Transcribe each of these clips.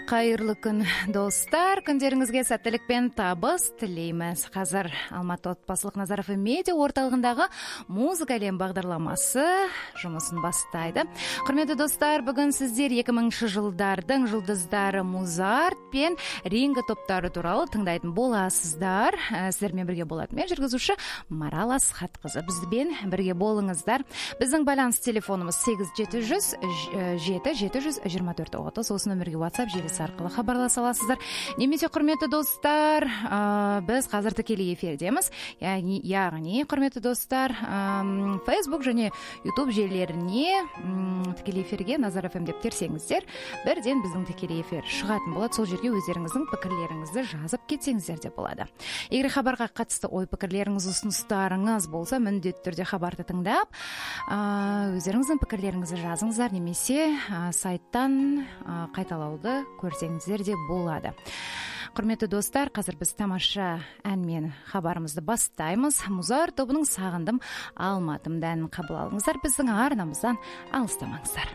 Кайырлы күн, достар. Күндеріңізге сәттілік пен табыс тілейміз. Қазір Алматы отбасылық Назаров медиа орталығындағы музыка әлем бағдарламасы жұмысын бастайды. Құрметті достар, бүгін сіздер 2000 жылдардың жұлдыздары Музарт пен Ринго топтары туралы тыңдайтын боласыздар. Сіздермен бірге болады мен жүргізуші Марал Асхатқызы. Бізбен бірге болыңыздар. Біздің байланыс телефонымыз 8700 7 724 30. Осы нөмірге WhatsApp желісі арқылы хабарласа аласыздар. Немесе құрметті достар, біз қазір тікелей эфирдеміз. Яғни құрметті достар, Facebook және YouTube желілеріне тікелей эфирге Назар FM деп терсеңіздер, бірден біздің тікелей эфир шығатын болады. Сол жерге өздеріңіздің пікірлеріңізді жазып кетсеңіздер де болады. Егер хабарға қатысты ой пікірлеріңіз, ұсыныстарыңыз болса, міндетті түрде хабарды тыңдап, өздеріңіздің пікірлеріңізді жазыңыздар, немесе сайттан қайталауды көрсеңіздер де болады. Құрметті достар, қазір біз тамаша әнмен хабарымызды бастаймыз. Музарт тобының Сағындым Алматымда әнін қабыл алыңыздар. Біздің арнамыздан алыстамаңыздар.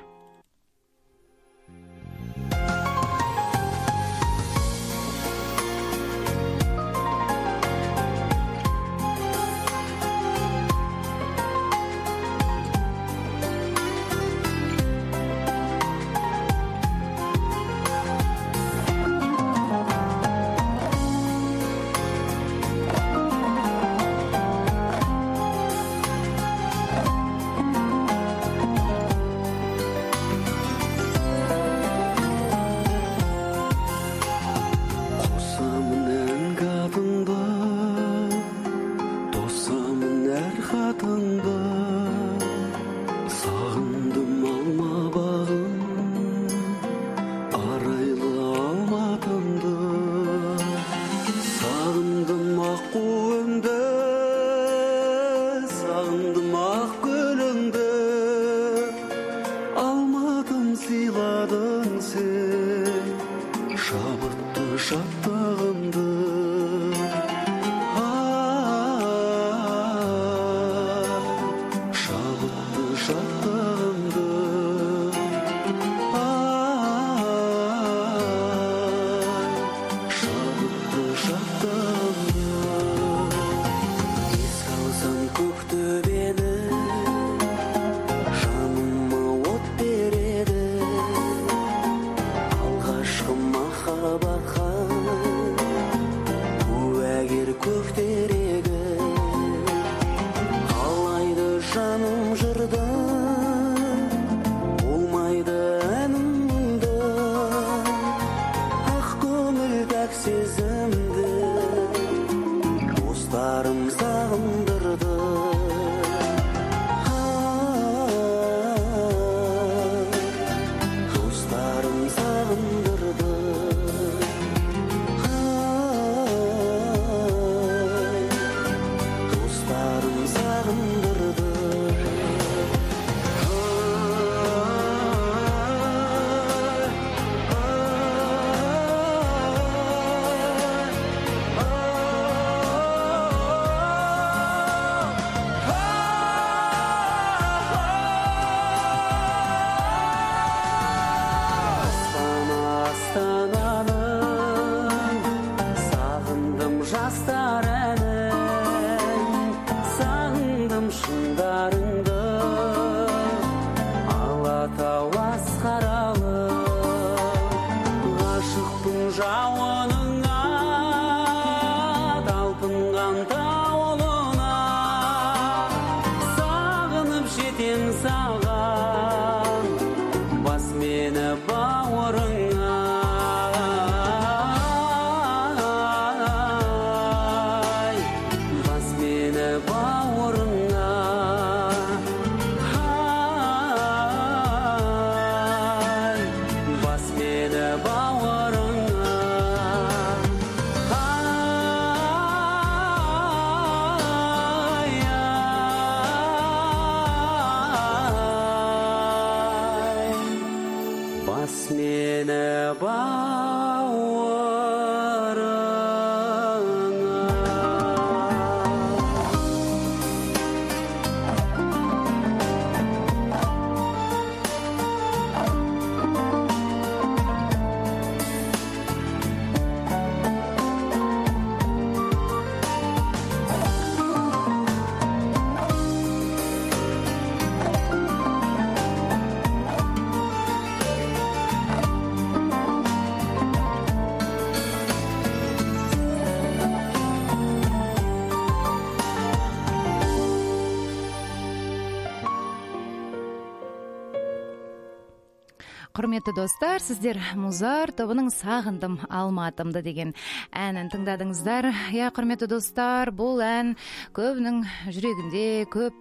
Құрметті достар, сіздер Музар тобының «Сағындым Алматымды» деген әнін тыңдадыңыздар. Құрметті достар, бұл ән көбінің жүрегінде, көп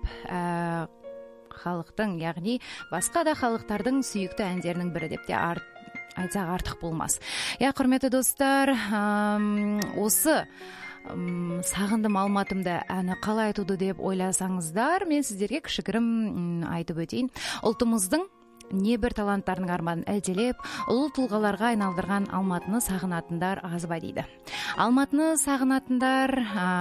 халықтың, яғни басқа да халықтардың сүйікті әндерінің бірі деп те айтсақ артық болмас. Құрметті достар, осы «Сағындым Алматымды» әні қалай айтуды деп ойласаңыздар, мен сіздерге кішігірім айтып өтейін. Ұлтымыздың небір таланттарының арманын әлделеп, ұлы тұлғаларға айналдырған Алматыны сағынатындар аз ба дейді. Алматыны сағынатындар,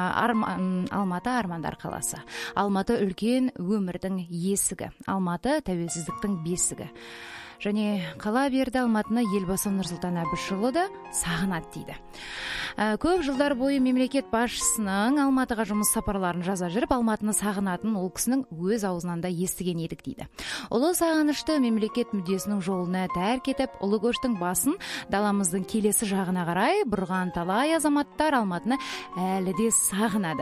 Алматы армандар қаласы. Алматы үлкен өмірдің есігі. Алматы тәуелсіздіктің бесігі. Және қала берді Алматыны елбасы Нұрсұлтан Әбішұлы да сағынат дейді. Көп жылдар бойы мемлекет басшысының Алматыға жұмыс сапарларын жаза жүріп, Алматыны сағынатын ол кісінің өз аузынан да естіген едік дейді. Ұлы сағынышты мемлекет мүддесінің жолына тәрк етіп, ұлы көштің басын даламыздың келесі жағына қарай бұрған талай азаматтар Алматыны әлі де сағынады.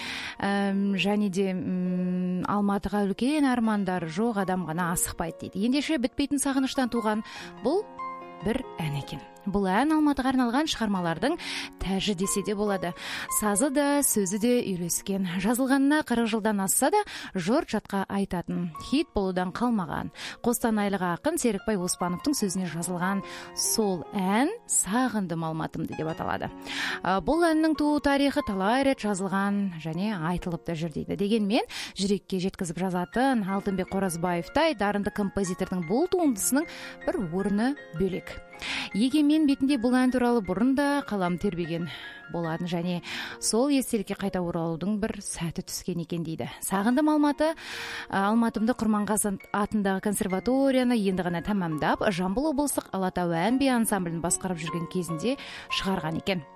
Және де Алматыға үлкен армандар жоқ адам ғана асықпайды дейді. Ендеше бітпейтін сағыныштан туған бұл бір ән екен. Бұл ән Алматыға арналған шығармалардың тәжі десе де болады. Сазы да, сөзі де үйлескен. Жазылғанына 40 жылдан асса да, жұрт жатқа айтатын. Хит болудан қалмаған. Қостанайлық ақын Серікбай Оспановтың сөзіне жазылған сол ән «Сағындым Алматымды» деп аталады. Бұл әннің туу тарихы талай рет жазылған және айтылып та жүр дейді. Дегенмен, жүрекке жеткізіп жазатын Алтынбек Қоразбаевтай дарынды композитордың бұл туындысының бір орны бөлек. Егемен бетінде бұл ән туралы бұрын да қалам тербеген болатын және сол естелікке қайта оралудың бір сәті түскен екен дейді. Сағындым Алматымды Құрманғазы атындағы консерваторияны енді ғана тәмамдап, Жамбыл облыстық Алатау ән-би ансамблін басқарып жүрген кезінде шығарған екен.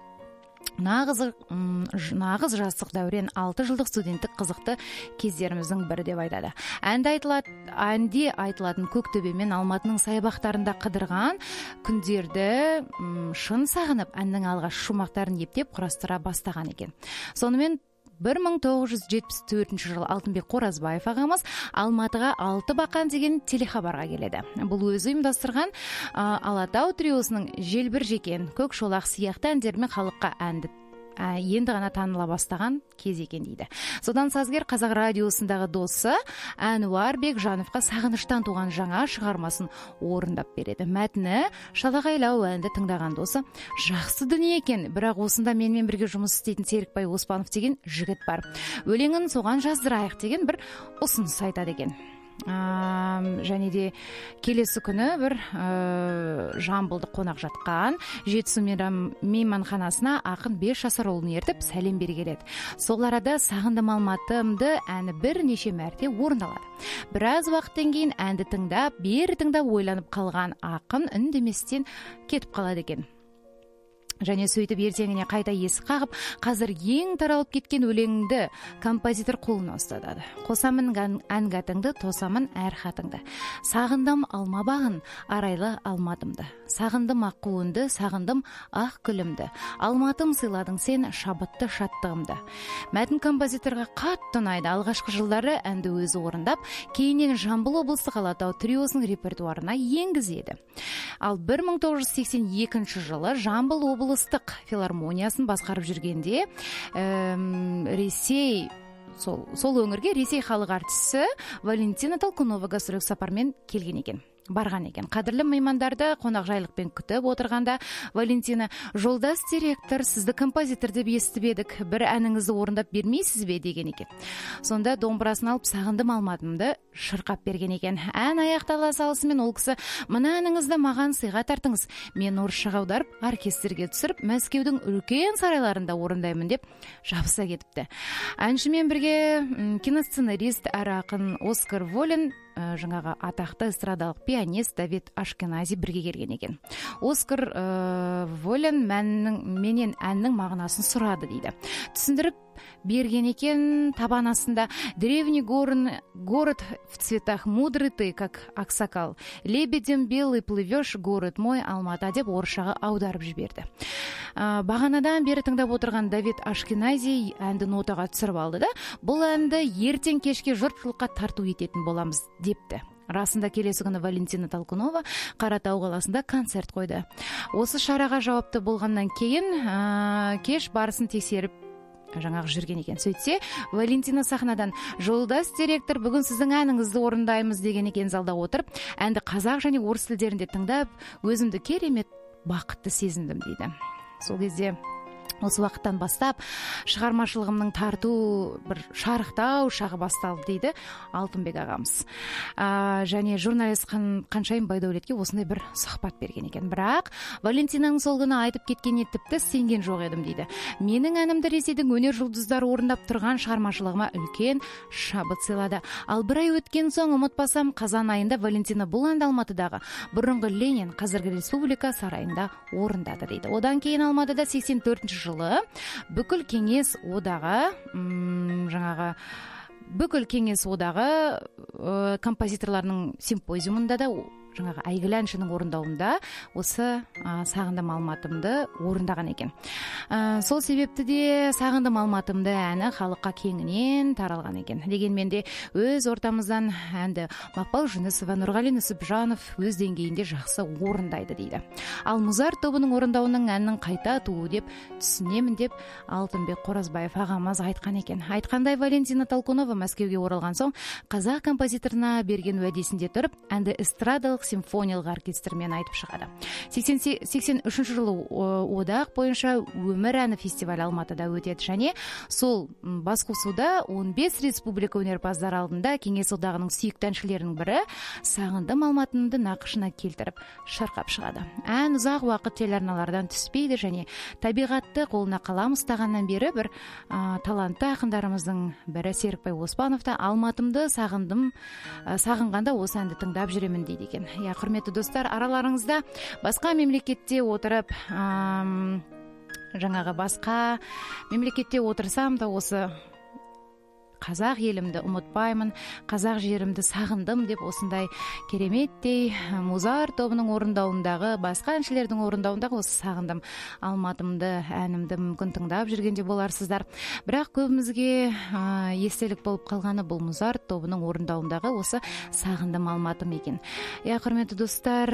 Нағыз жастық дәурен 6 жылдық студенттік қызықты кездеріміздің бірі деп айтады. Әнде айтылатын Көктөбе мен Алматының саябақтарында қыдырған күндерді шын сағынып, әннің алғаш шумақтарын ептеп құрастыра бастаған екен. Сонымен 1974 жылы Алтынбек Қоразбаев ағамыз Алматыға 6 бақан деген телехабарға келеді. Бұл өзі ұйымдастырған Алатау триосының Желбір жекен, Көк шолақ сияқты әндерімен халыққа әнді енді ғана таныла бастаған кез екен дейді. Содан сазгер Қазақ радиосындағы досы Әнуар Бекжановқа сағыныштан туған жаңа шығармасын орындап береді. Мәтіні шалағайлау әнді тыңдаған досы: жақсы дүние екен, бірақ осында менімен бірге жұмыс істейтін Серікбай Оспанов деген жігіт бар. Өлеңін соған жаздырайық деген бір ұсыныс айтады екен. Және де келесі күні бір Жамбылды қонақ жатқан Жетісу мейманханасына ақын 5 жасар ұлын ертіп сәлем бере келеді. Сол арада «Сағындым Алматымды» әні бірнеше мәрте орындалады. Біраз уақыттан кейін әнді тыңдап, бері тыңдап ойланып қалған ақын үндеместен кетіп қалады екен. Және сөйтіп ертеңіне қайта есік қағып, қазір ең таралып кеткен өлеңді композитор қолына ұстады. Қосамын әнгатыңды, тосамын әр хатыңды. Сағындым алма бағын, арайлы Алматымды. Сағындым ақ қуынды, сағындым ақ күлімді. Алматым сыйладың сен шабытты шаттығымды. Мәтін композиторға қатты ұнайды. Алғашқы жылдары әнді өзі орындап, кейіннен Жамбыл облыстық Алатау триосының репертуарына енгізеді. Ал 1982 жылы Жамбыл облыстық филармониясын басқарып жүргенде сол өңірге Ресей халық артисі Валентина Толкунова гастрольдік сапармен келген екен. барған екен. Қадірлі меймандарды қонақжайлықпен күтіп отырғанда Валентина: жолдас директор, сізді композитор деп естіп едік, бір әніңізді орындап бермейсіз бе деген екен. Сонда домбырасын алып Сағындым Алматымды шырқап берген екен. Ән аяқтала салысымен ол кісі: мына әніңізді маған сыйға тартыңыз, мен орысшаға аударып оркестрге түсіріп Мәскеудің үлкен сарайларында орындаймын деп жабыса кетіпті. Әншімен бірге киносценарист әрі ақын Оскар Волин, жаңағы атақты эстрадалық пианист Давид Ашкенази бірге келген екен. Оскар Волин менен әннің мағынасын сұрады дейді. Түсіндіріп берген екен табан астында: древний город в цветах мудрый ты, как аксакал, лебедем белый плывешь, город мой Алматы деп орысшаға аударып жіберді. Бағанадан бері тыңдап отырған Давид Ашкенази әнді нотаға түсіріп алды да: бұл әнді ертең кешке жұртшылыққа тарту ететін боламыз депті. расында келесі күні Валентина Толкунова Қаратау қаласында концерт қойды. Осы шараға жауапты болғаннан кейін кеш барысын тексеріп жаңағы жүрген екен. Сөйтсе, Валентина сахнадан: "Жолдас директор, бүгін сіздің әніңізді орындаймыз" деген екен залда отырып. Әнді қазақ және орыс тілдерінде тыңдап, өзімді керемет бақытты сезіндім дейді. Сол кезде осы уақыттан бастап шығармашылығымның тарту бір шарықтау шағы басталды дейді Алтынбек ағамыз. Және журналист Қаншайым Байдәулетке осындай бір сұхбат берген екен. Бірақ Валентинаның сол күні айтып кеткеніне тіпті сенген жоқ едім дейді. "Менің әнімді Ресейдің өнер жұлдыздары орындап тұрған шығармашылығыма үлкен шабыт сыйлады. Ал бір ай өткен соң, ұмытпасам, қазан айында Валентина бұл әнді Алматыдағы бұрынғы Ленин, қазіргі Республика сарайында орындады" дейді. Одан кейін Алматыда 84 жылы бүкіл кеңес одағы композиторларының симпозиумында да жаңағы әйгілі әншінің орындауында осы "Сағындым Алматымды" орындаған екен. Сол себепті де "Сағындым Алматымды" әні халыққа кеңінен таралған екен. Дегенмен де өз ортамыздан әнді Мақпал Жүнісова, Нұрғали Нүсіпжанов өз деңгейінде жақсы орындайды дейді. Ал Музарт тобының орындауының әннің қайта туы деп түсінемін деп Алтынбек Қоразбаев ағамыз айтқан екен. Айтқандай, Валентина Толкунова Мәскеуге оралған соң қазақ композиторына берген уәдесінде тұрып, әнді эстрадалық симфониялық оркестрмен айтып шығады. 83 жылы одақ бойынша "Өмір" әні фестивалі Алматыда өтеді және сол басқосуда 15 республика өнерпаздары алдында кеңес одағының сүйікті әншілерінің бірі "Сағындым Алматымды" нақышына келтіріп шырқап шығады. Ән ұзақ уақыт телеарналардан түспейді және табиғатты қолына қалам ұстағаннан бері бір талантты ақындарымыздың бірі Серікбай Оспанов та "Алматымды сағынғанда осы әнді тыңдап жүремін" дейді екен. Құрметті достар, араларыңызда басқа мемлекетте отырып, жаңағы басқа мемлекетте отырсам да осы қазақ елімді ұмытпаймын, қазақ жерімді сағындым деп осындай кереметтей Музарт тобының орындауындағы, басқа әншілердің орындауындағы осы "Сағындым Алматымды" әнімді мүмкін тыңдап жүргенде боларсыздар. Бірақ көбімізге естелік болып қалғаны бұл Музарт тобының орындауындағы осы "Сағындым Алматым" екен. Құрметті достар,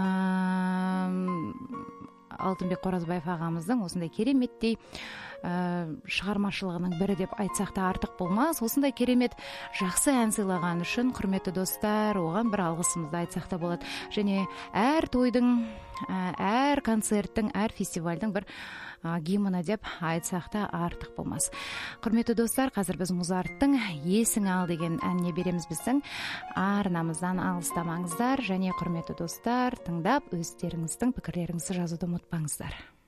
Алтынбек Қоразбаев ағамыздың осындай кереметтей шығармашылығының бірі деп айтсақ та артық болмас. Осындай керемет жақсы ән сыйлаған үшін, құрметті достар, оған бір алғысымызды айтсақ та болады. Және әр тойдың, әр концерттің, әр фестивальдің бір гимні деп айтсақ та артық болмас. Құрметті достар, қазір біз Музарттың "Есің ал" деген әніне береміз. Біздің арнамыздан алыстамаңыздар және құрметті достар, тыңдап өздеріңіздің пікірлеріңізді жазуды ұмытпаңыздар.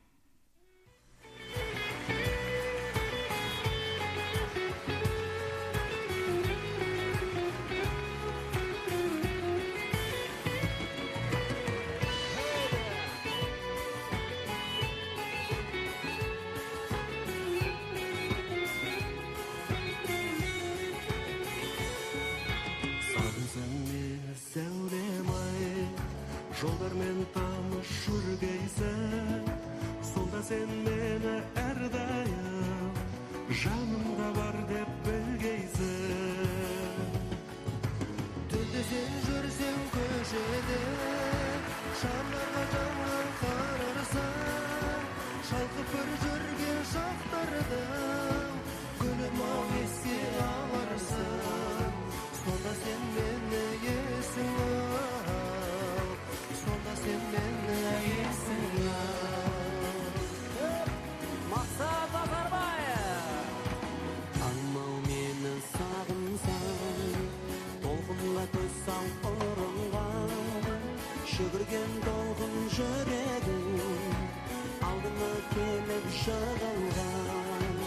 Жолдармен таныс жүргейсің, сонда сен мені әрдайым жанымда бар деп білгейсің. Түнде сен жүрсең көшеде, шамдарға жанған қарарсың, шалқып бір жүрген шақтарды гүлім-ау еске аларсың. Сонда сен мені есің ал, сонда сен мені есің ал. Мақсат Назарбаев. Танмау мені сағынсаң, толқынға төссаң ұрынға, жүгірген толқын жүрегім алдыңа келіп жығылған.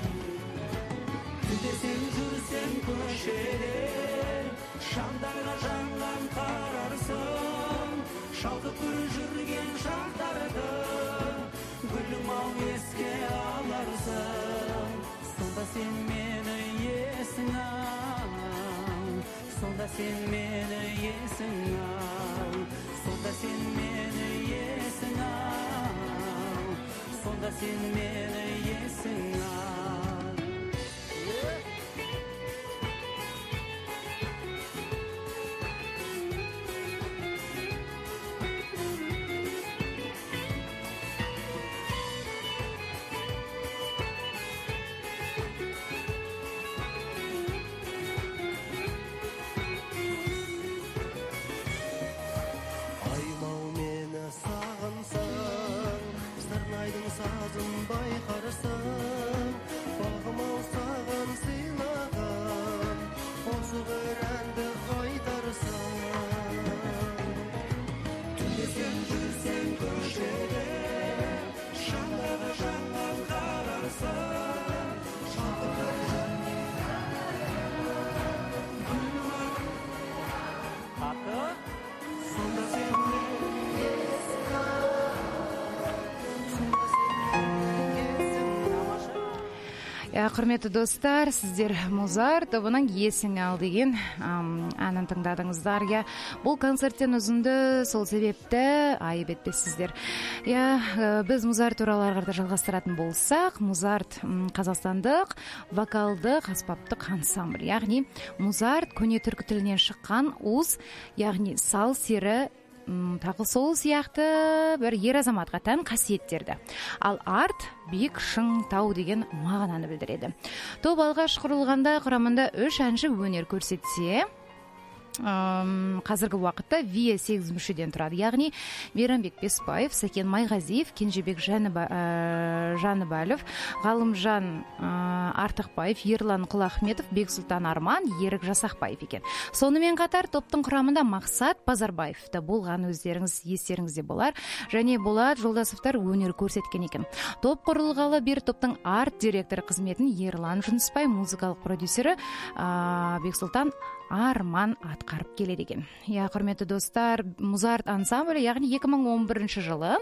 Түнде сен жүрсең көшеде, шамдарға жанған қарарсың, шалқып бір жүрген шақтарды гүлім-ау еске аларсың. Сонда сен мені есің ал, сонда сен мені есің ал, сонда сен мені есің ал, сонда сен мені есің ал. бір әнді айтарсың. Түнде сен жүрсең көшеде, шаңдағы жанған қарарсың. Шалқып сонда сен Құрметті достар, сіздер Музар тобының «Есің ал» деген әнін тыңдадыңыздар. Бұл концерттен үзінді, сол себепті айып етпессіздер. Біз Музар туралы ары жалғастыратын болсақ, Музарт қазақстандық вокалдық аспаптық ансамбль. Яғни Музарт көне түркі тілінен шыққан уыз, яғни сал сері, тағы сол сияқты бір ер азаматқа тән қасиеттерді. Ал арт биік шың тау деген мағынаны білдіреді. Топ алғаш құрылғанда құрамында 3 әнші өнер көрсетсе, қазіргі уақытта виа 8 мүшеден тұрады. Яғни Мейрамбек Беспаев, Сәкен Майғазиев, Кенжебек Жаныбалов, Ғалымжан Артықбаев, Ерлан Құлахметов, Бексұлтан Арман, Ерік Жасақбаев екен. Сонымен қатар топтың құрамында Мақсат Базарбаев та болған, өздеріңіз естеріңізде болар. Және Болат Жолдасовтар өнер көрсеткен екен. Топ құрылғалы бері топтың арт директоры қызметін Ерлан Жүнісбай, музыкалық продюсері Бексұлтан Арман атқарып келеді екен. Құрметті достар, Музарт ансамблі, яғни 2011 жылы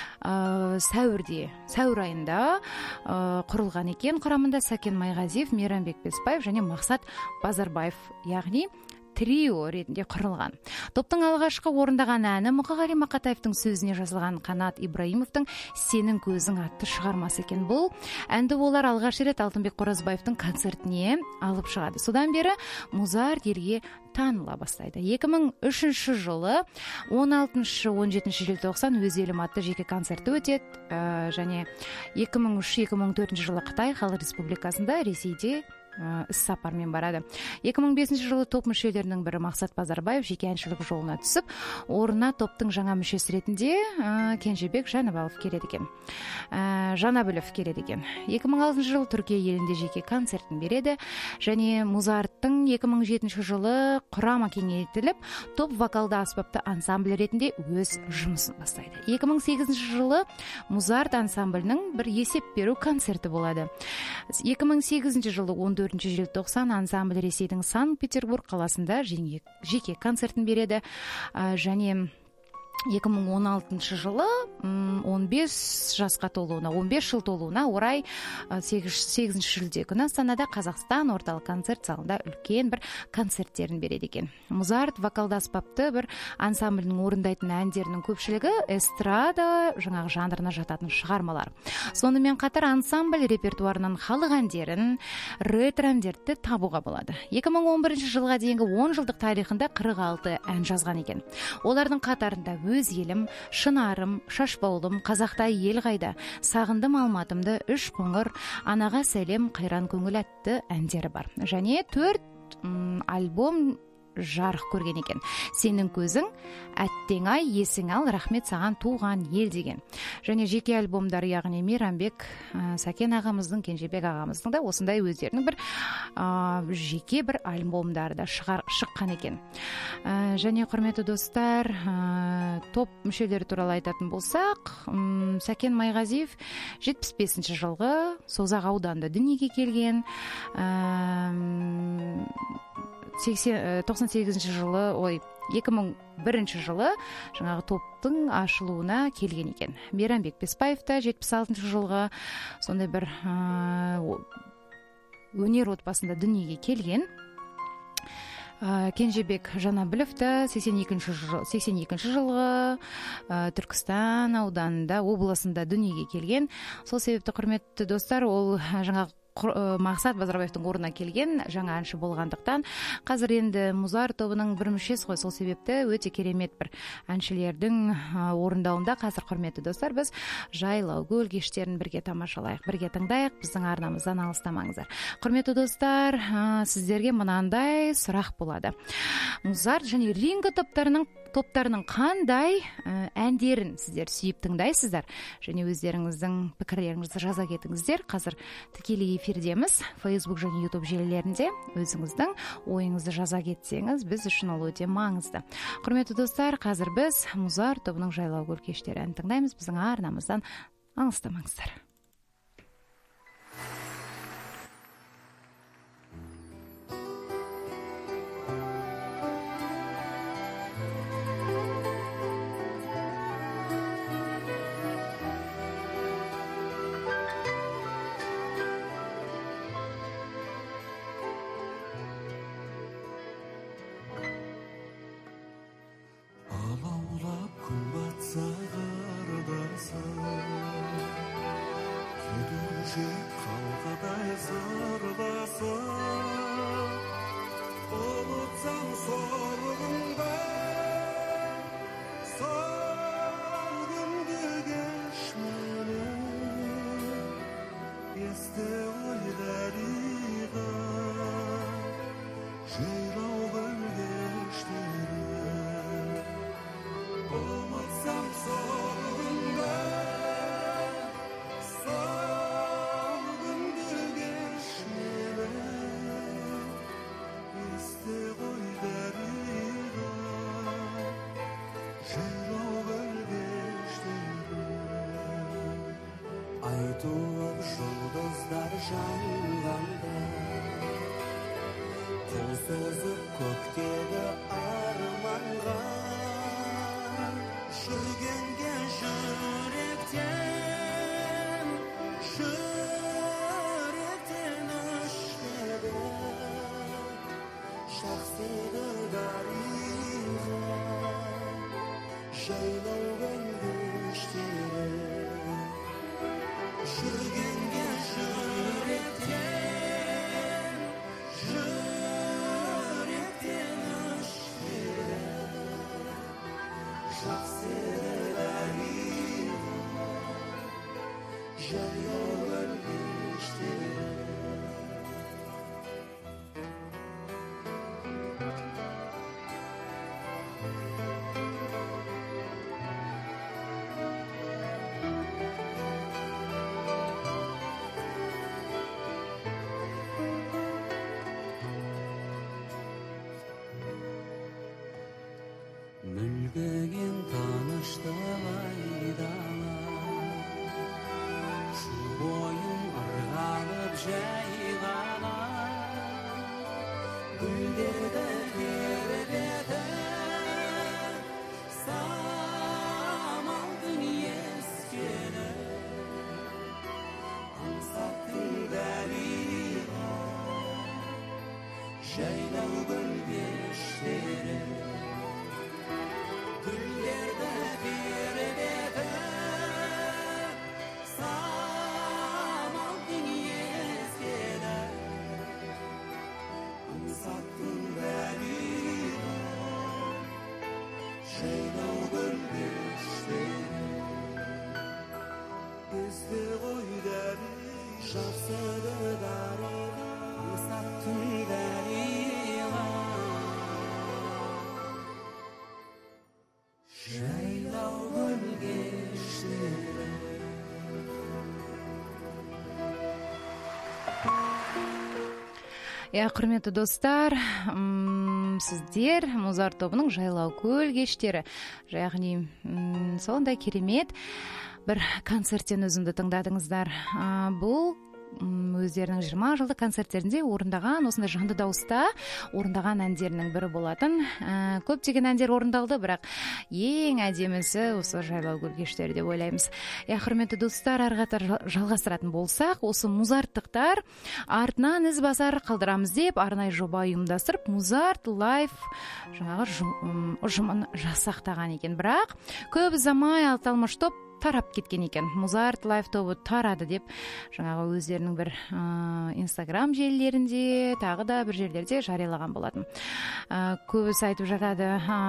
сәуір айында құрылған екен. Құрамында Сәкен Майғазиев, Мейрамбек Беспаев және Мақсат Базарбаев, яғни трио ретінде құрылған. Топтың алғашқы орындаған әні Мұқағали Мақатаевтың сөзіне жазылған Қанат Ибраимовтың «Сенің көзің» атты шығармасы екен. Бұл әнді олар алғаш рет Алтынбек Қоразбаевтың концертіне алып шығады. Содан бері Музарт елге таныла бастайды. 2003 жылы 16-17 желтоқсан өз елім атты жеке концерті өтеді. Және 2003-2004 жылы Қытай Халық Республикасында, Ресейде іс-сапармен барады. 2005 жылы топ мүшелерінің бірі Мақсат Базарбаев жеке әншілік жолына түсіп, орнына топтың жаңа мүшесі ретінде Кенжебек Жаныбалов келеді екен. 2006 жылы Түркия елінде жеке концертін береді. Және Музарттың 2007 жылы құрама кеңейтіліп, топ вокалды аспапты ансамбль ретінде өз жұмысын бастайды. 2008 жылы Музарт ансамблінің бір есеп беру концерті болады. 2008 жылы 14 желтоқсан ансамбль Ресейдің Санкт-Петербург қаласында жеке концертін береді. Және 2016 жылы 15 жасқа толуына, 15 жыл толуына орай 8 шілде күні Астанада Қазақстан орталық концерт залында үлкен бір концерттерін береді екен. Музарт вокалды аспапты бір ансамблінің орындайтын әндерінің көпшілігі эстрада жаңағы жанрына жататын шығармалар. Сонымен қатар ансамбль репертуарынан халық әндерін, ретро әндерді табуға болады. 2011 жылға дейінгі 10 жылдық тарихында 46 ән жазған екен. Олардың қатарында Өз елім, Шынарым, Шашбаулым, Қазақта ел қайда, Сағындым Алматымды, Үш қоңыр, Анаға сәлем, Қайран көңіл атты әндері бар. Және 4 альбом жарық көрген екен. Сенің көзің, Әттең ай, Есің ал, Рахмет саған туған ел деген. Және жеке альбомдар, яғни Мейрамбек, Сәкен ағамыздың, Кенжебек ағамыздың да осындай өздерінің бір жеке бір альбомдары да шыққан екен. Және құрметті достар, топ мүшелері туралы айтатын болсақ, Сәкен Майғазиев 75 жылғы Созақ ауданында дүниеге келген. 2001 жылы жаңағы топтың ашылуына келген екен. Мейрамбек Беспаев та 76 жылғы сондай бір өнер отбасында дүниеге келген. Кенжебек Жанабілов та 82 жылғы Түркістан ауданында, облысында дүниеге келген. Сол себепті құрметті достар, ол жаңағы Мақсат Базарбаевтың орнына келген жаңа әнші болғандықтан, қазір енді Музар тобының бір мүшесі ғой. Сол себепті өте керемет бір әншілердің орындауында қазір құрметті достар, біз Жайлау көл кештерін бірге тамашалайық, бірге тыңдайық, біздің арнамыздан алыстамаңыздар. Құрметті достар, сіздерге мынандай сұрақ болады. Музарт және Ринго топтарының қандай әндерін сіздер сүйіп тыңдайсыздар және өздеріңіздің пікірлеріңізді жаза кетіңіздер. Қазір тікелей эфирдеміз Facebook және YouTube желілерінде. Өзіңіздің ойыңызды жаза кетсеңіз, біз үшін ол өте маңызды. Құрметті достар, қазір біз Музарт тобының Жайлау көл кештері әнін тыңдаймыз. Біздің арнамыздан алыстамаңыздар. Алаулап күн батса қардасың, күйдіруші қалқадай зарласың. Ұмытсам сорлығыңда, сол күнді кеш мені, есте ойдариға, жайлау көлгештері. Ұмытсам сорлығыңда, сол күнді кеш мені, есте ойдариға, жайлау көлгештері. Айтылып жұлдыздар жанғанда, қол созып көктегі арманға, жүргенге жүректен өшпеді, жақсыды дариға, жайлау көлгештері. Жүргенге жүректен өшпеді, жақсыды дариға, жайлау көлгештері. Мүлгіген таныштық айдалар, шу бойым ырғалып жайғалар, гүлдерді тербетіп, самалдың ескені, аңсаттың дариға, жайлау көлгештері. Гүлдерді тербетіп, самалдың ескені, аңсаттың дариға, жайлау көлгештері. Есте ғой дариға, жақсыды дариға, аңсаттың дариға, жайлау көлгештері. Құрметті достар, сіздер Музарт тобының Жайлау көл кештері, яғни сондай керемет бір концерттен үзінді тыңдадыңыздар. Бұл өздерінің 20 жылдық концерттерінде орындаған, осындай жанды дауыста орындаған әндерінің бірі болатын. Көптеген әндер орындалды, бірақ ең әдемісі осы Жайлау көл кештері деп ойлаймыз. Құрметті достар, ары қатар жалғастыратын болсақ, осы музарттықтар артынан із басар қалдырамыз деп арнайы жоба ұйымдастырып, Музарт Лайф жаңағы ұжымын жасақтаған екен. Бірақ көп ұзамай аталмыш топ тарап кеткен екен. Музарт Лайф тобы тарады деп жаңағы өздерінің бір Инстаграм желілерінде, тағы да бір жерлерде жариялаған болатын. Көбісі айтып жатады,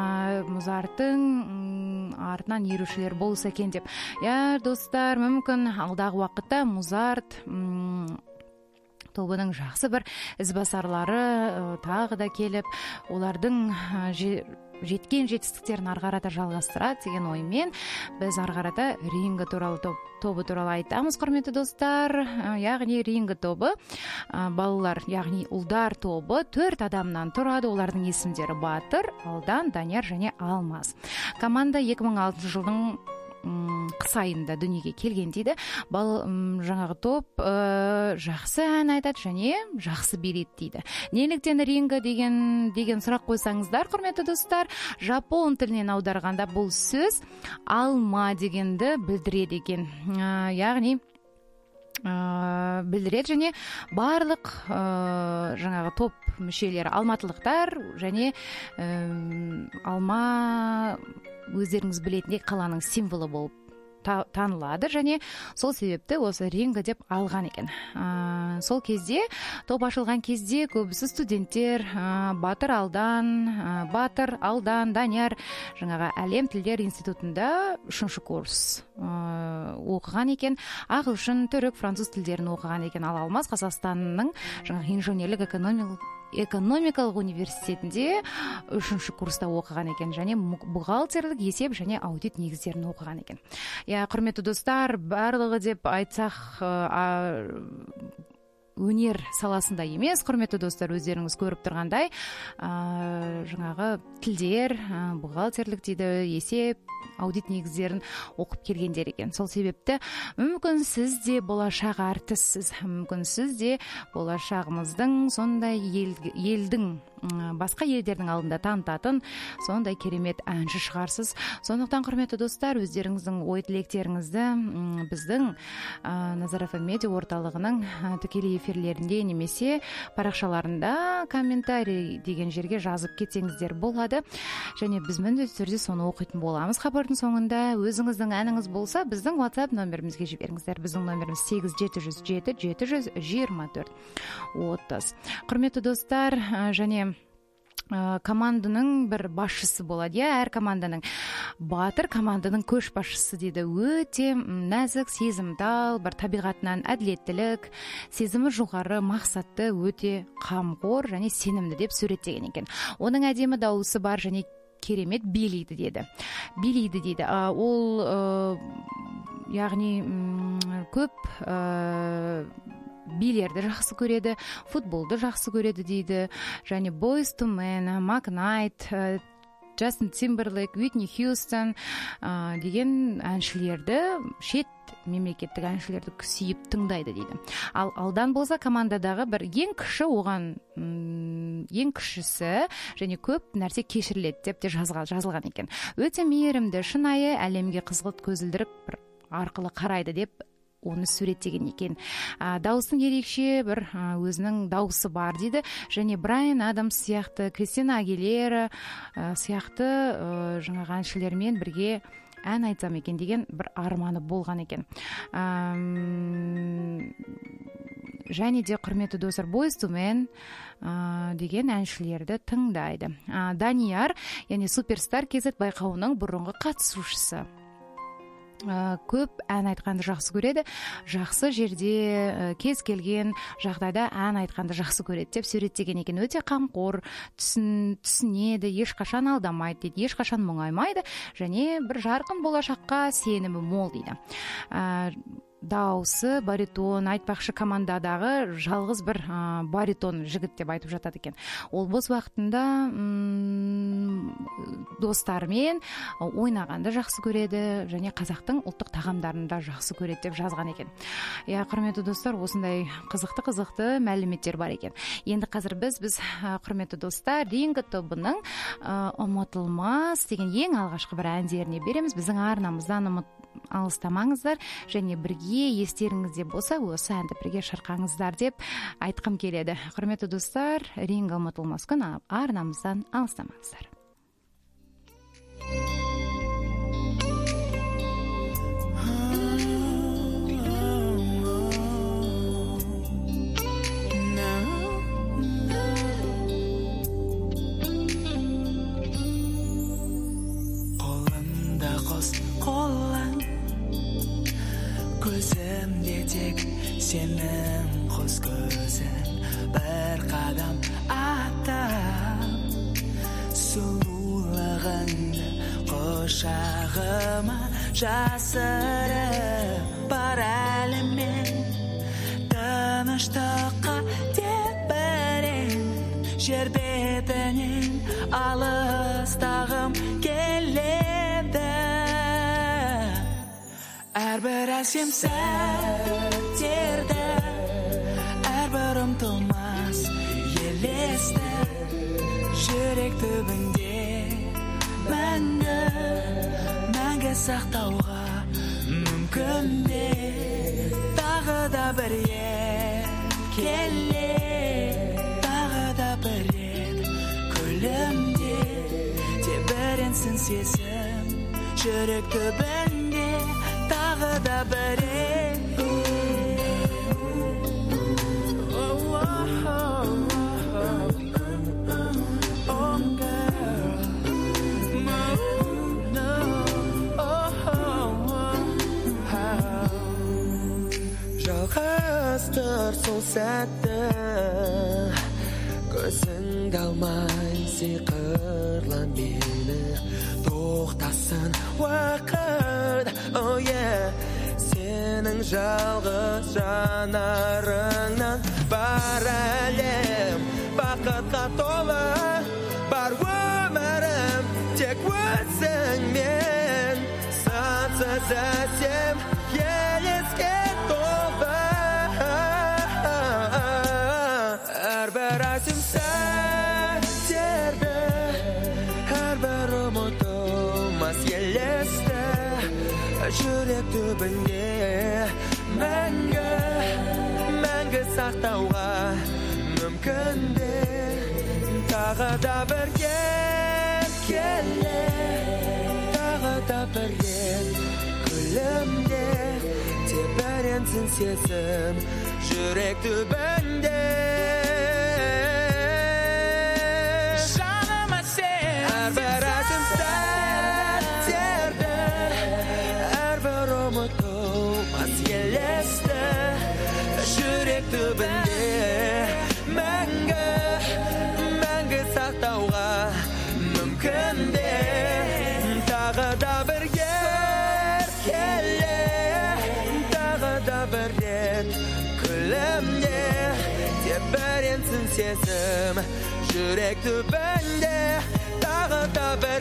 Музарттың артынан ерушілер болса екен деп. Достар, мүмкін алдағы уақытта Музарт тобының жақсы бір ізбасарлары тағы да келіп, олардың жеткен жетістіктерін ары қарата жалғастырады деген оймен біз ары қарата Ринго туралы тобы туралы айтамыз, құрметті достар. Яғни Ринго тобы балалар, яғни ұлдар тобы 4 адамнан тұрады. Олардың есімдері Батыр, Алдан, Данияр және Алмаз. Команда 2006 жылдың қыс айында дүниеге келген дейді. Жаңағы топ жақсы ән айтады және жақсы билейді дейді. Неліктен Ринго деген сұрақ қойсаңыздар, құрметті достар, жапон тілінен аударғанда бұл сөз алма дегенді білдіреді екен. Яғни білдіреді және барлық жаңағы топ мүшелері алматылықтар және алма өздеріңіз білетіндей қаланың символы болып танылады және сол себепті осы Ринго деп алған екен. Сол кезде, топ ашылған кезде көбісі студенттер, Батыр, Алдан, Данияр жаңағы әлем тілдер институтында 3-ші курс оқыған екен. Ағылшын, түрік, француз тілдерін оқыған екен. Ал Алмаз Қазақстанның жаңағы инженерлік экономикалық университетінде 3-ші курста оқыған екен және бухгалтерлік есеп және аудит негіздерін оқыған екен. Құрметті достар, барлығы деп айтсақ өнер саласында емес, құрметті достар, өздеріңіз көріп тұрғандай жаңағы тілдер, бухгалтерлік дейді, есеп, аудит негіздерін оқып келгендер екен. Сол себепті мүмкін сіз де болашақ әртіссіз, мүмкін сіз де болашағымыздың сондай елдің басқа елдердің алдында танытатын сондай керемет әнші шығарсыз. Сондықтан, құрметті достар, өздеріңіздің ой тілектеріңізді біздің Назар FM медиа орталығының тікелей эфирлерінде немесе парақшаларында комментарий деген жерге жазып кетсеңіздер болады. Және біз міндетті түрде соны оқитын боламыз. Хабардың соңында өзіңіздің әніңіз болса, біздің WhatsApp нөмірімізге жіберіңіздер. Біздің нөміріміз 8707 724 30. Құрметті достар, және команданың бір басшысы болады. Әр команданың Батыр команданың көшбасшысы дейді. Өте нәзік, сезімтал, бір табиғатынан әділеттілік, сезімі жоғары, мақсатты, өте қамқор және сенімді деп суреттеген екен. Оның әдемі дауысы бар және керемет билейді дейді. Ол яғни көп билерді жақсы көреді, футболды жақсы көреді дейді. Және Boyz II Men, Macknight, Justin Timberlake, Whitney Houston деген әншілерді, шет мемлекеттік әншілерді сүйіп тыңдайды дейді. Ал Алдан болса командадағы бір ең кішісі және көп нәрсе кешіріледі деп те жазылған екен. Өте мейірімді, шынайы, әлемге қызғылт көзілдірік бір арқылы қарайды деп оны суреттеген екен. Дауыстың ерекше бір өзінің дауысы бар дейді. Және Брайан Адамс сияқты, Кристина Агилера сияқты жаңағы әншілермен бірге ән айтсам екен деген бір арманы болған екен. Және де, құрметті достар, Boyz II Men деген әншілерді тыңдайды. Данияр, яғни Суперстар KZ байқауының бұрынғы қатысушысы. Көп ән айтқанды жақсы көреді, жақсы жерде кез келген жағдайда ән айтқанды жақсы көреді деп суреттеген екен. Өте қамқор, түсінеді, ешқашан алдамайды дейді, ешқашан мұңаймайды және бір жарқын болашаққа сенімі мол дейді. Дауысы баритон, айтпақшы командадағы жалғыз бір баритон жігіт деп айтып жатады екен. Ол бос уақытында достарымен ойнағанды жақсы көреді және қазақтың ұлттық тағамдарын да жақсы көреді деп жазған екен. Құрметті достар, осындай қызықты мәліметтер бар екен. Енді қазір біз құрметті достар, Ринго тобының ұмытылмас деген ең алғашқы бір әндеріне береміз. Біздің арнамыздан алыстамаңыздар және бірге естеріңізде болса осы әнді бірге шырқаңыздар деп айтқым келеді. Құрметті достар, Ринго ұмытылмас күн арнамыздан алыстамаңыздар. Қолында қос қолаң, көзімде тек сенің жалғыз көзің бір қадам аттап сұлулығыңды құшағыма жасырып бар әлеммен тыныштыққа тебіреніп жер бетінен алыстағым келеді әрбір әсем сәттерді әрбір ұмытылмас елесті жүрек түбінде мәңгі сақтауға мүмкін бе тағы да бір келе тағы да бір рет күлімде тебіренсін сезім жүрек түбінде тағы да бір жалғастыр сол сәтті көзіңді алмай сиқырлан мені тоқтасын уақыт oh yeah сенің жалғыз жанарыңнан бар әлем бақытқа толы бар өмірім тек өзіңмен сансыз әсем елеске толы әрбір әсем сәттерді әрбір ұмытылмас елесті жүрек түбінде мәңгі сақтауға мүмкін бе тағы да бір келе тағы да бір рет күлімде тебіренсін сезім жүрек түбінде жаныма сен әрбір әсем сәттерді әрбір ұмытылмас елесті жүрек түбінде мәңгі сақтауға мүмкін бе тағы да бір келе тағы да бір рет күлімде тебіренсін сезім жүрек түбінде тағы да бір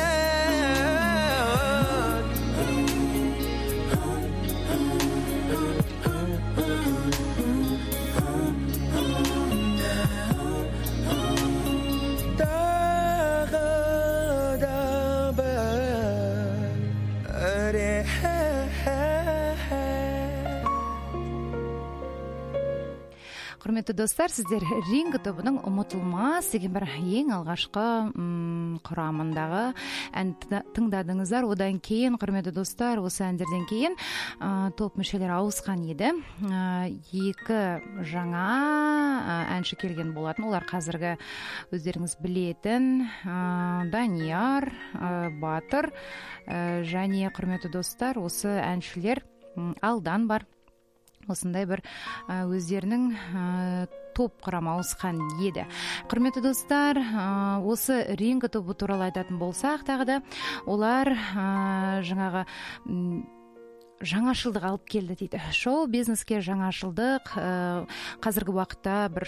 Құрметті достар, сіздер Ринго тобының ұмытылмас деген бір ең алғашқы құрамындағы ән тыңдадыңыздар. Одан кейін, құрметті достар, осы әндерден кейін топ мүшелері ауысқан еді. Екі жаңа әнші келген болатын. Олар қазіргі өздеріңіз білетін Данияр, Батыр және құрметті достар, осы әншілер Алдан бар. Осындай бір өздерінің топ құрама ауысқан еді. Құрметті достар, осы Ринго тобы туралы айтатын болсақ тағы да, олар жаңағы жаңашылдық алып келді дейді. Шоу бизнеске жаңашылдық, қазіргі уақытта бір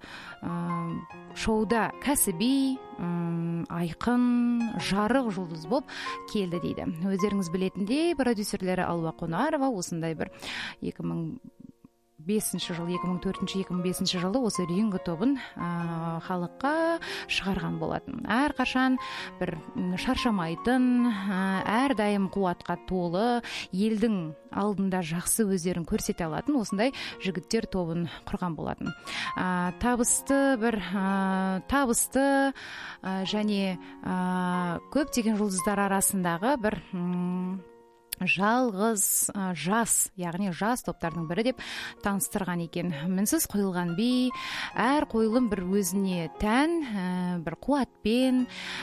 шоуда кәсіби, айқын, жарық жұлдыз болып келді дейді. Өздеріңіз білетіндей, продюсерлері Алуа Қонарова осындай бір 2004-2005 жылы осы Ринго тобын халыққа шығарған болатын. Әрқашан бір шаршамайтын, әрдайым қуатқа толы, елдің алдында жақсы өздерін көрсете алатын осындай жігіттер тобын құрған болатын. Табысты және көптеген жұлдыздар арасындағы бір жалғыз жас, яғни жас топтардың бірі деп таныстырған екен. Мінсіз қойылған би, әр қойылым бір өзіне тән, бір қуатпен,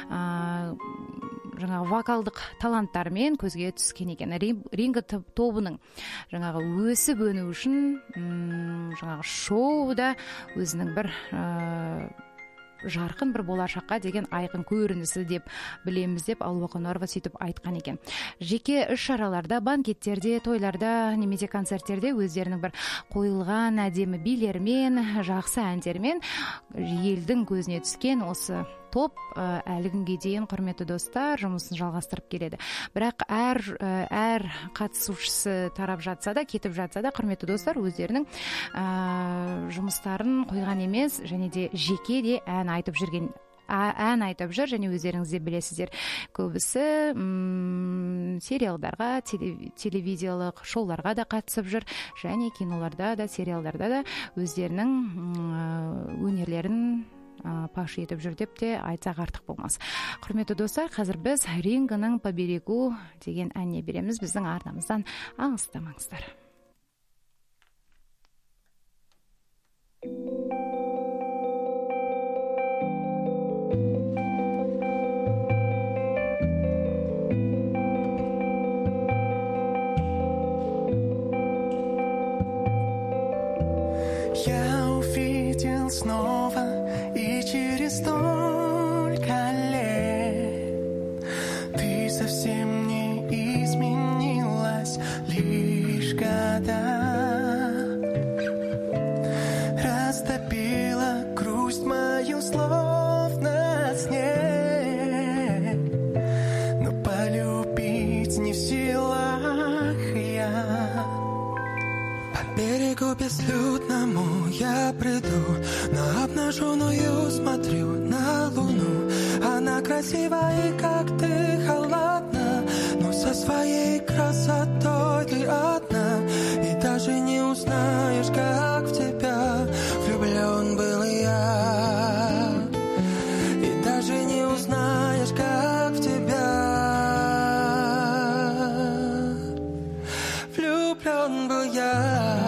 жаңағы вокалдық таланттармен көзге түскен екен. Ринго тобының жаңағы өсіп өну үшін жаңағы шоуда өзінің бір жарқын бір болашаққа деген айқын көрінісі деп білеміз деп Алуа Қонарова сөйтіп айтқан екен. Жеке іс-шараларда, банкеттерде, тойларда немесе концерттерде өздерінің бір қойылған әдемі билермен, жақсы әндермен елдің көзіне түскен осы топ әлі күнге дейін, құрметті достар, жұмысын жалғастырып келеді. Бірақ әр қатысушысы тарап жатса да, кетіп жатса да, құрметті достар, өздерінің жұмыстарын қойған емес, және де жеке де ән айтып жүр, және өздеріңіз де білесіздер. Көбісі сериалдарға, телевизиялық шоуларға да қатысып жүр, және киноларда да, сериалдарда да өздерінің өнерлерін паш етіп жүр деп те айтсақ артық болмас. Құрметті достар, қазір біз Рингоның «По берегу» деген әніне береміз. Біздің арнамыздан алыстамаңыздар. Я увидел снова и через столько лет ты совсем не изменилась, лишь года растопила грусть мою словно снег, но полюбить не в силах я. По берегу безлюдному я приду, на обнаженную смотрю на луну. Она красива и как ты холодна, но со своей красотой ты одна, и даже не узнаешь, как в тебя влюблен был я, и даже не узнаешь, как в тебя влюблен был я.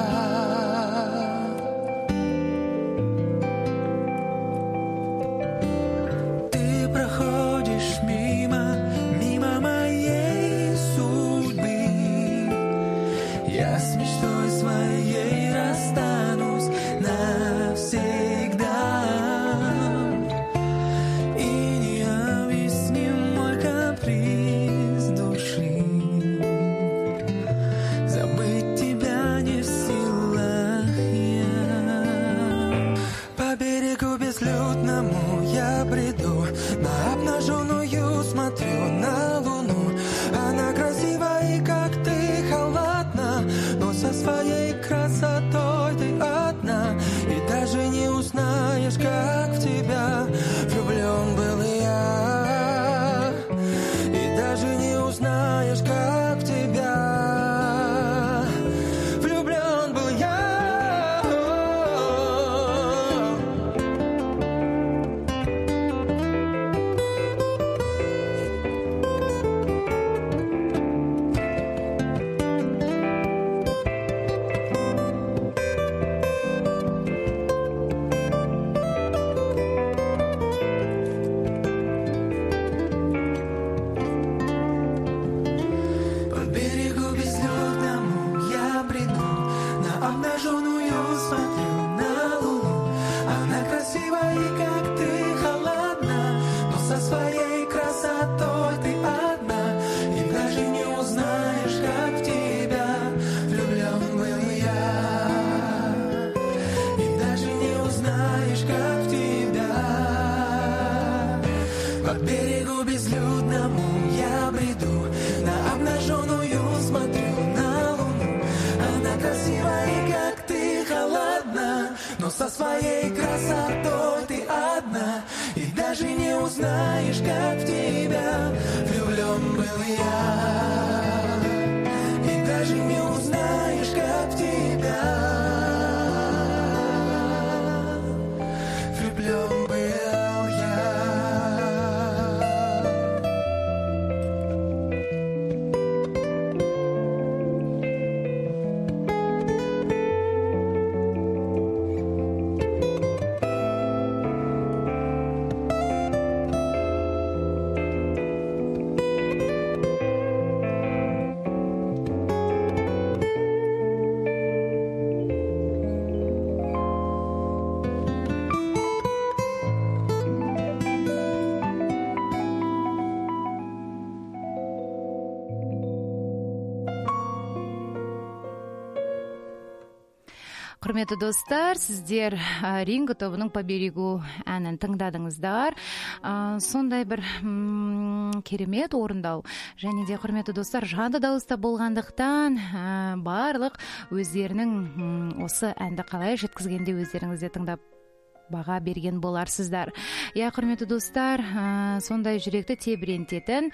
Со своей красотой ты одна, и даже не узнаешь, как в тебя влюблен был я, и даже не узнаешь, как в тебя влюблен был я. Құрметті достар, сіздер Ринго тобының «По берегу» әнін тыңдадыңыздар. Сондай бір керемет орындау. Және де, құрметті достар, жанды дауыста болғандықтан барлық өздерінің осы әнді қалай жеткізгенде өздеріңізде тыңдап баға берген боларсыздар. Құрметті достар, сондай жүректі тебірентетін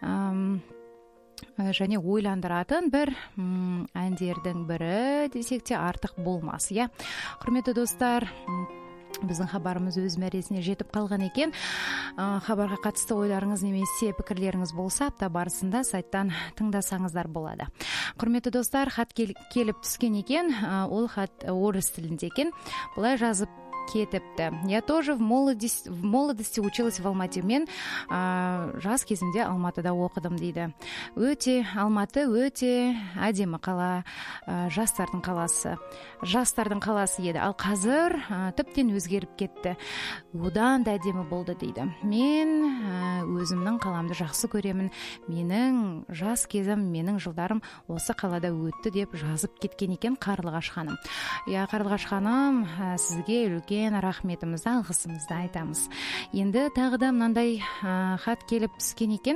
және ойландыратын бір әндердің бірі десек те артық болмас. Құрметті достар, біздің хабарымыз өз мәресіне жетіп қалған екен. Хабарға қатысты ойларыңыз немесе пікірлеріңіз болса, апта барысында сайттан тыңдасаңыздар болады. Құрметті достар, хат келіп түскен екен. Ол хат орыс тілінде екен. Бұлай жазып кетіпті. Я тоже в молодости училась в Алмате. Мен жас кезімде Алматыда оқыдым дейді. Алматы өте әдемі қала, жастардың қаласы еді. Ал қазір тіптен өзгеріп кетті. Одан да әдемі болды дейді. Мен өзімнің қаламды жақсы көремін. Менің жас кезім, менің жылдарым осы қалада өтті деп жазып кеткен екен Қарлығаш ханым. Қарлығаш ханым, сізге үлкен рахметімізді, алғысымызды айтамыз. Енді тағы да мынандай хат келіп түскен екен.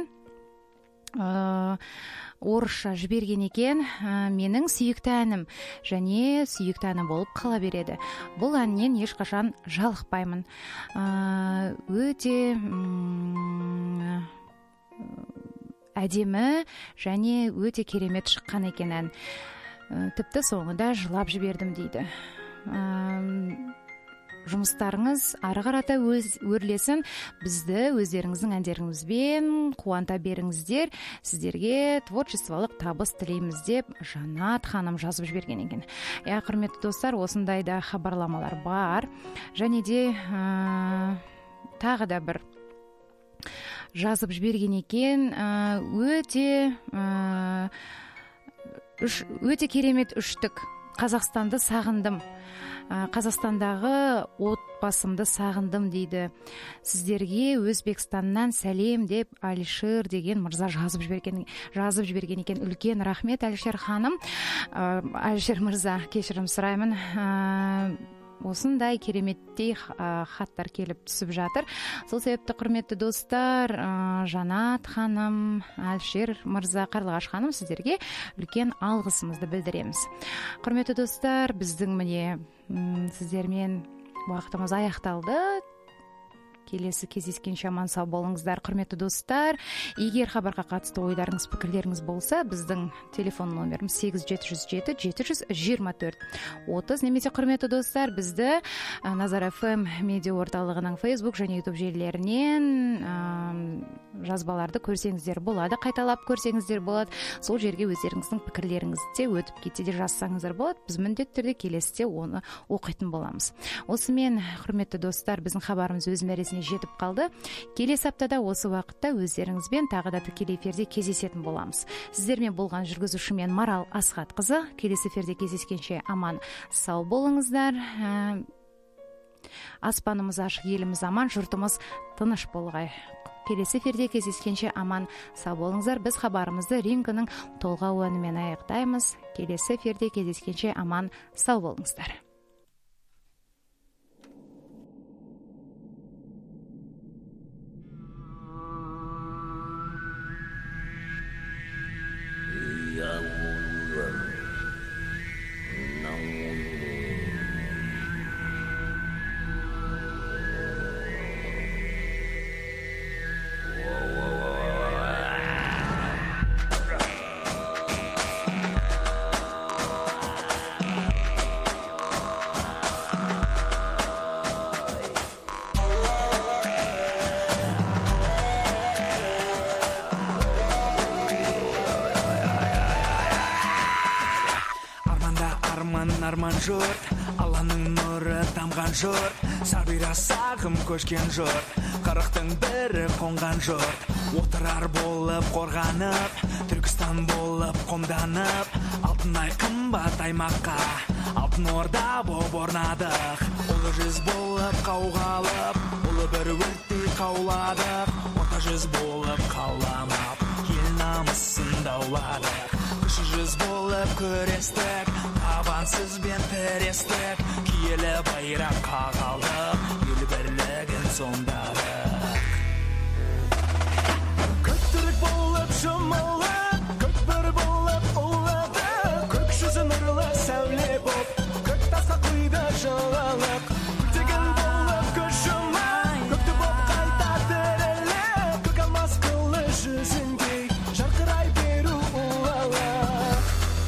Орысша жіберген екен. Менің сүйікті әнім және сүйікті әні болып қала береді. Бұл әннен ешқашан жалықпаймын. Өте әдемі және өте керемет шыққан екен ән. Тіпті соңында жылап жібердім дейді. Жұмыстарыңыз ары қарата өрлесін, бізді өздеріңіздің әндеріңізбен қуанта беріңіздер. Сіздерге творчестволық табыс тілейміз деп Жанат ханым жазып жіберген екен. Құрметті достар, осындай да хабарламалар бар. Және де тағы да бір жазып жіберген екен. Өте керемет үштік. Қазақстанды сағындым. Қазақстандағы отбасымды сағындым дейді. Сіздерге Өзбекстаннан сәлем деп Алишер деген мырза жазып жіберген екен. Үлкен рахмет, Алишер ханым. Алишер мырза, кешірім сұраймын. Осындай кереметтей хаттар келіп түсіп жатыр. Сол себепті, құрметті достар, Жанат ханым, Алишер мырза, Қарлығаш ханым, сіздерге үлкен алғысымызды білдіреміз. Құрметті достар, біздің міне сіздермен уақытымыз аяқталды. Келесі кездескенше аман сау болыңыздар, құрметті достар. Егер хабарға қатысты ойларыңыз, пікірлеріңіз болса, біздің телефон номеріміз 8707-724-30. Немесе, құрметті достар, бізді Назар FM медиа орталығының Facebook және YouTube желілерінен жазбаларды көрсеңіздер болады, қайталап көрсеңіздер болады. Сол жерге өздеріңіздің пікірлеріңізді өтіп кетсе де жазсаңыздар болады. Біз міндетті түрде келесіде оны оқитын боламыз. Осымен, құрметті достар, біздің хабарымыз өз мәресіне жетіп қалды. Келесі аптада осы уақытта өздеріңізбен тағы да тікелей эфирде кездесетін боламыз. Сіздермен болған жүргізушімен Марал Асхатқызы. Келесі эфирде кездескенше аман сау болыңыздар. Аспанымыз ашық, еліміз аман, жұртымыз тыныш болғай. Келесі эфирде кездескенше аман сау болыңыздар. Біз хабарымызды Рингоның толғау әнімен аяқтаймыз. Келесі эфирде кездескенше аман сау болыңыздар. Арман жұрт, Алланың нұры тамған жұрт, Сабира сағым көшкен жұрт, қырықтың бірі қонған жұрт, отырар болып қорғанып, Түркістан болып қомданып, алтынай қымбат аймаққа, алтын орда боп орнадық, ұлы жүз болып қауғалып, ұлы бір өрттей қауладық, орта жүз болып қаламап, ел намысын дауладық. кіші жүз болып күрестік, табансызбен тірестік, киелі байрақ қағалдық, ел бірлігін соңдадық. Көктүрік болып жұмылып, көк бір болып ұладық, көк жүзі нұрлы сәуле боп, көк тасқа құйды жылылық, күлтеген болып көз жұмай, көкті боп қайта тіріліп, көк алмас қылы жүзіндей жарқырай беру ұлылық.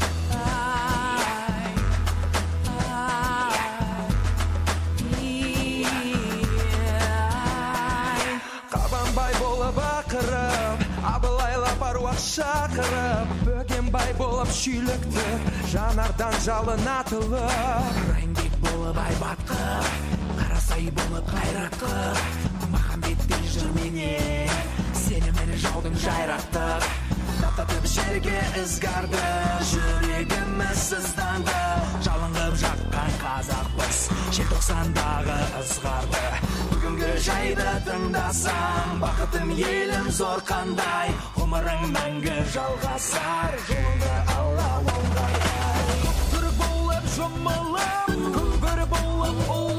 Қабанбай болып ақырып, абылайлап аруақ шақырып, бөгенбай болып шүйліктіп, жанардан жалын атылып, райымбек болып айбатқып, қарасай болып қайратқып, махамбеттей жырменен сенімін жаудың жайраттық, таптатып жерге ізгарды, жүрегіміз сызданды, жалынғып жаққан қазақпыз, желтоқсандағы ызғарды. Бүгінгі жайды тыңдасам, бақытым елім зор қандай, ғұмырың мәңгі жалғасар, жолыңды алла оңғардай. Көк болып жұмылып, көк болып